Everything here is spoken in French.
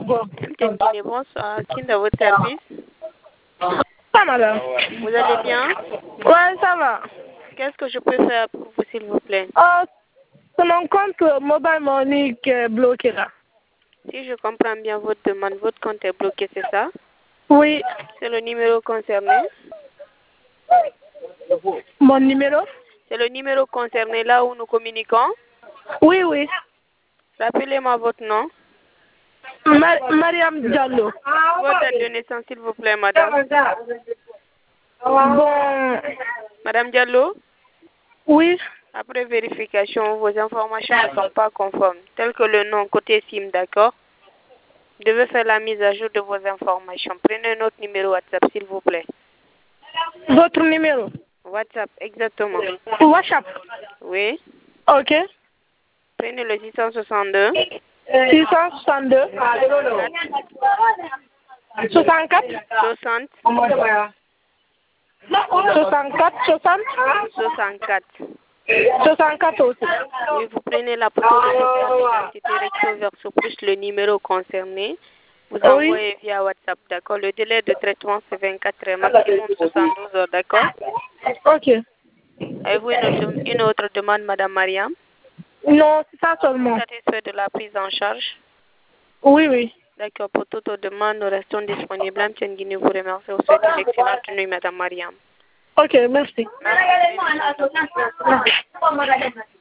Bon. MTN Guinée, bonsoir. Qui est dans votre service? Ça, madame. Vous allez bien? Ouais, ça va. Qu'est-ce que je peux faire pour vous, s'il vous plaît? C'est mon compte Mobile Money qui est bloqué là. Si je comprends bien votre demande, votre compte est bloqué, c'est ça? Oui. C'est le numéro concerné? Mon numéro? C'est le numéro concerné là où nous communiquons? Oui, oui. Rappelez-moi votre nom. Mariam Diallo. Votre date de naissance, s'il vous plaît, madame. Bon. Madame Diallo? Oui. Après vérification, vos informations ne sont pas conformes, telles que le nom côté SIM, d'accord? Vous devez faire la mise à jour de vos informations. Prenez notre numéro WhatsApp, s'il vous plaît. Votre numéro? WhatsApp, exactement. WhatsApp? Oui. Ok. Prenez le 662. 662. 64. 60. 64. 60. 64. 64 aussi. Oui, vous prenez la photo de votre carte d'identité recto verso plus le numéro concerné. Vous envoyez via WhatsApp, d'accord? Le délai de traitement, c'est 24 heures, maximum 72 heures, d'accord? Ok. Avez-vous une autre demande, Madame Mariam? Non, c'est ça seulement. Satisfait de la prise en charge? Oui, oui. D'accord, pour toute autre demande, nous restons disponibles. MTN Guinée vous remercie. Vous souhaite une excellente nuit, Madame Mariam. Ok, merci. Merci.